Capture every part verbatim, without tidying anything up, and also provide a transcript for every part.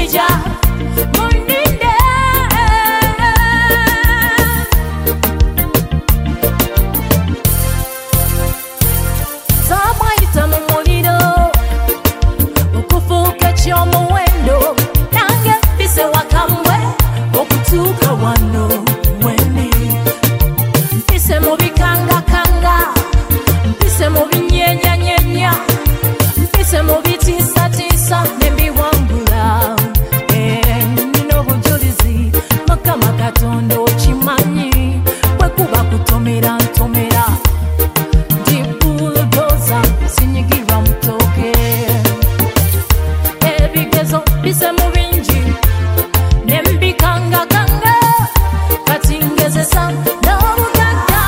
Khadija Muninde Zamaita mu muliro okufuuka ekyomuwendo nange mpise wakamwe okutuuka wano wene mpise mu bikangakanga mpise mu binyenyanyenya mpise mu bitiisatiisa nembiwangula nina obujulizi Mukama Katonda okimanyi bwe kuba kutomera ntomera ndi bulldozer sinyigirwa mutoke ebigezo mpise mu bingi nembikangakanga kati ngezesa n'obugagga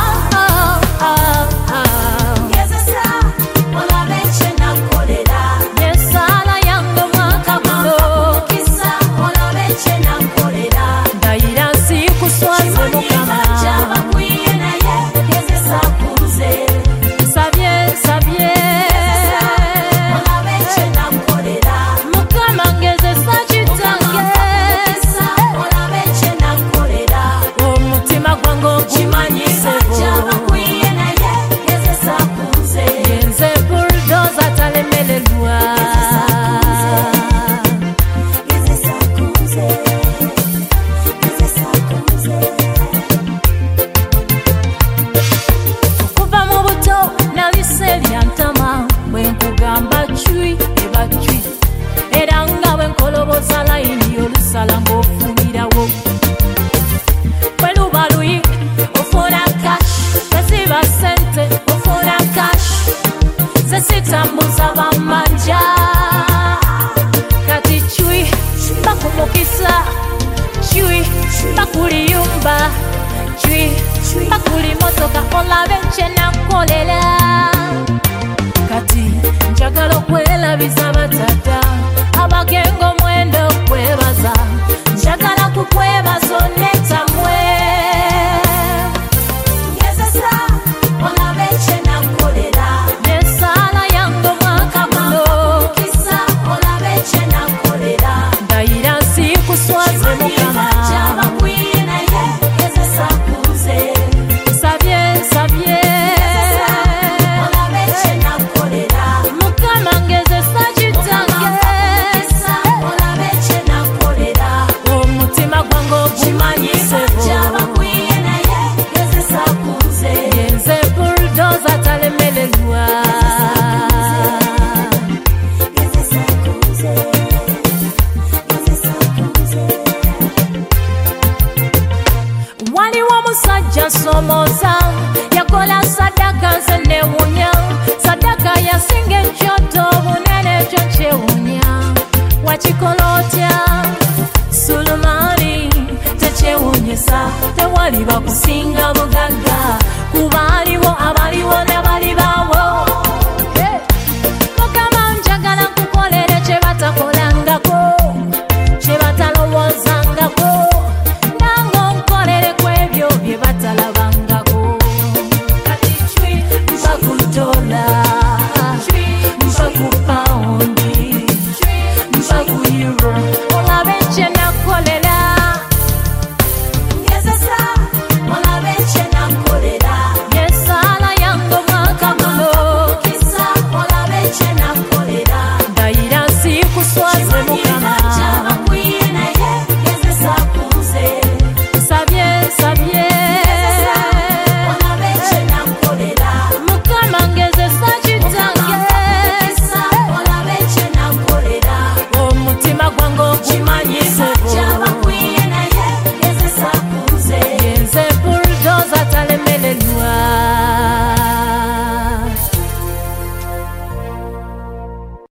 ngezesa olabe kye nakolera n'essaala yange omwaka guno mukisa olabe kye nakolera ndayira nsiikuswaze Mukama kyabakwiye naye ngezesa kunze nsabye nsabye olabe kye nakolera Mukama ngezesa kitange olabe kye nakolera omutima gwange ogumanyise kyabakwiye naye ngezesa kunze nze bulldozer talemererwa ngezesa kunze ngezesa kunze okuva mu buto nalise eryantama bwe nkugamba cwi eba cwi era nga bwe nkoloboza layini y'olusala ng'ofuumirawo bwe luba luyi ofuna cash tesiba ssente ofuna cash ze sitambuza bamanja kati cwi bakumukisa cwi bakuliyumba cwi bakuli motoka olabe kye nakolera kati njagala okwelabiza batata abagenga omwendo okwebaza njagala kukwebaza onetamwe ngezesa olabe kye nakolera n'essaala yange omwaka guno mukisa olabe kye nakolera ndayira nsiikuswaze Mukama kyabakwiye naye ngezesa kunze nsabye nsabye olabe kye nakolera Mukama ngezesa kitange olabe kye nakolera omutima gwange ogumanyise kyabakwiye naye ngezesa kunze nze bulldozer talemererwa ngezesa kunze ngezesa kunze waliwo omusajja Somoza yakola sadaka nze newunya sadaka yasinga ekyoto obunene ekyo kyewunya wakikola otya Sulumani tekyewunyisa tewali bakusinga